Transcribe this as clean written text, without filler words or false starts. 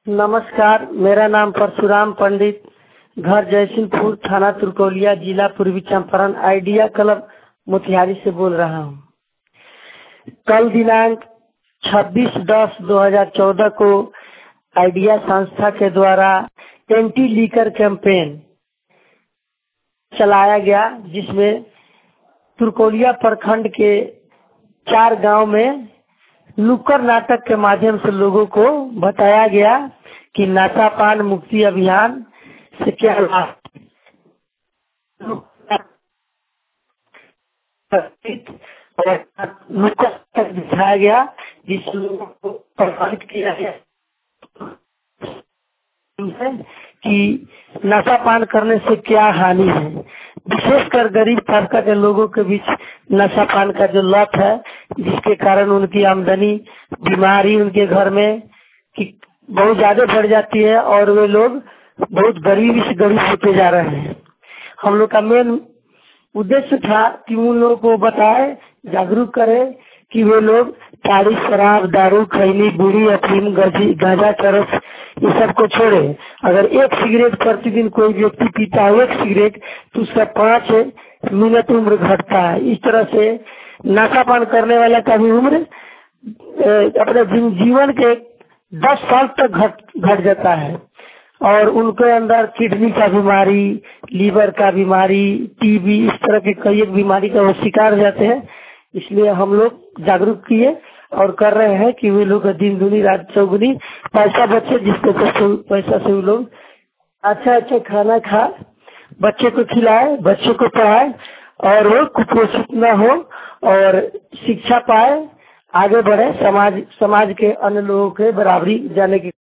नमस्कार, मेरा नाम परशुराम पंडित, घर जयसिंहपुर, थाना तुरकोलिया, जिला पूर्वी चंपारण, आइडिया क्लब मोतिहारी से बोल रहा हूँ। कल दिनांक 26/10/2014 को आइडिया संस्था के द्वारा एंटी लीकर कैंपेन चलाया गया, जिसमें तुरकोलिया प्रखंड के 4 गांव में नुक्कड़ नाटक के माध्यम से लोगों को बताया गया कि नशापान मुक्ति अभियान से क्या लाभ। नुक्कड़ नाटक दिखाया गया, जिस लोगों को प्रभावित किया गया कि नशापान करने से क्या हानि है। विशेषकर गरीब तबका के लोगों के बीच नशापान का जो लत है, जिसके कारण उनकी आमदनी, बीमारी उनके घर में कि बहुत ज्यादा बढ़ जाती है और वे लोग बहुत गरीबी से गरीब होते जा रहे हैं। हम लोग का मेन उद्देश्य था कि उन लोगों को बताए, जागरूक करें कि वे लोग ताड़ी, शराब, दारू, खैनी, बीड़ी, अफीम, गांजा, चरस ये सब को छोड़े। अगर एक सिगरेट प्रतिदिन कोई व्यक्ति पीता है, एक सिगरेट, तो उसका 5 मिनट उम्र घटता है। इस तरह से नशापान करने वाला का भी उम्र अपने जीवन के 10 साल तक घट जाता है और उनके अंदर किडनी का बीमारी, लीवर का बीमारी, टीबी, इस तरह के कई एक बीमारी का वो शिकार हो जाते हैं। इसलिए हम लोग जागरूक किए और कर रहे हैं कि वे लोग दिन दुनी रात चौगुनी पैसा बचे, जिसको पैसा से वो लोग अच्छा खाना खाए, बच्चे को खिलाए, बच्चे को पढ़ाए और वो कुपोषित न हो और शिक्षा पाए, आगे बढ़े, समाज के अन्य लोगों के बराबरी जाने की